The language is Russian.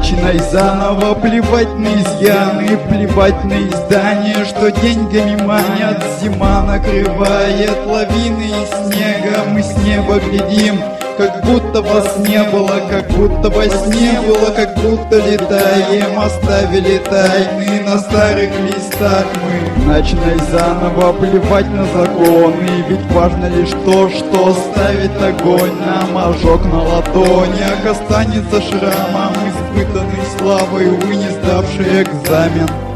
Начинай заново, плевать на изъяны, плевать на издания, что деньгами манят. Зима накрывает лавины и снега, мы с неба глядим, как будто вас не было, как будто во сне было, как будто летаем. Оставили тайны на старых листах мы. Начинай заново, плевать на законы, ведь важно лишь то, что ставит огонь нам. Ожог на ладонях останется шрамом, испытанный славой, вы не сдавший экзамен.